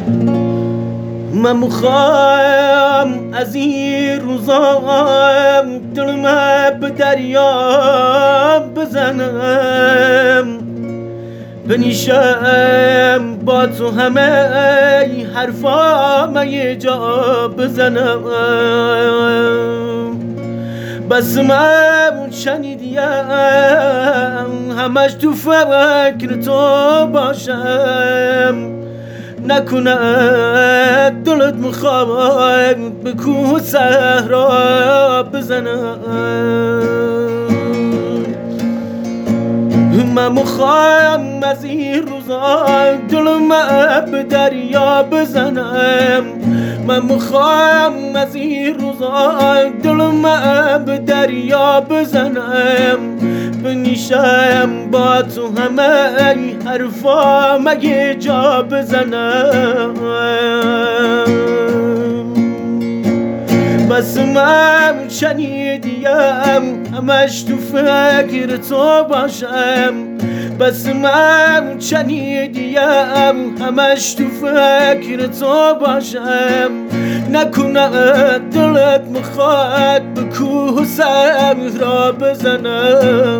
من میخوام از این روزا دلم به دریا بزنم، بنشم با تو همه حرفام یه جا بزنم. بس من شنیدیم همش تو فکر تو باشم، نکنه دلت میخواد به کوه صحرا بزنم. من میخوام از این روزا دلم به دریا بزنم، من میخوام از این روزا دلم به دریا بزنم، بنشم با تو همه حرفا مگه جا بزنم. بس من شنیدیم همش تو فکر تو باشم، بس من شنیدیم همش تو فکر تو باشم، نکنه دلت میخواد به کوه صحرا بزنم.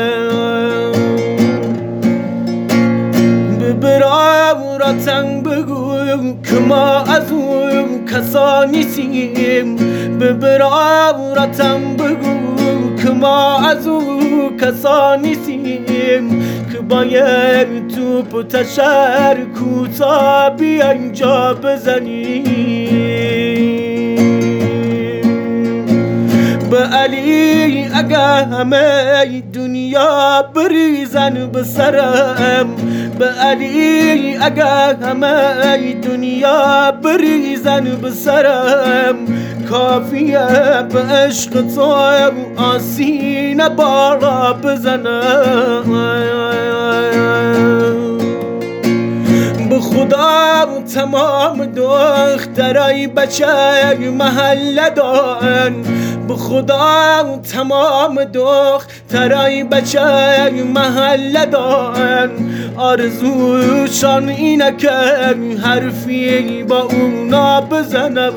به برادراتم بگو که ما از اون کسا نیستیم، به برادراتم بگو که ما از اون کسا نیستیم، که باید توپ و تشر کوتا بیا اینجا بزنیم. به علی اگه همه دنیا بریزن به سرم، به علی اگه همه دنیا بریزن به سرم، کافیه به عشق تو آسین بالا بزنم. به خدا تمام دخترای بچه محله دارن، به خدا تمام دخترای بچه محله دارن، آرزوشان اینه که حرفی با اونا بزنم.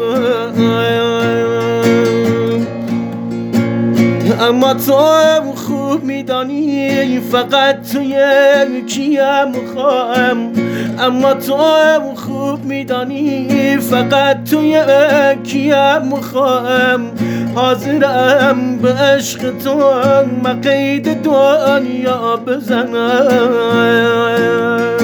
اما تو خوب میدانی فقط تو یکیه میخوام، اما تو خوب میدانی فقط تو یکیه میخوام، حاضرم به عشق تو مقید دنیا بزنم.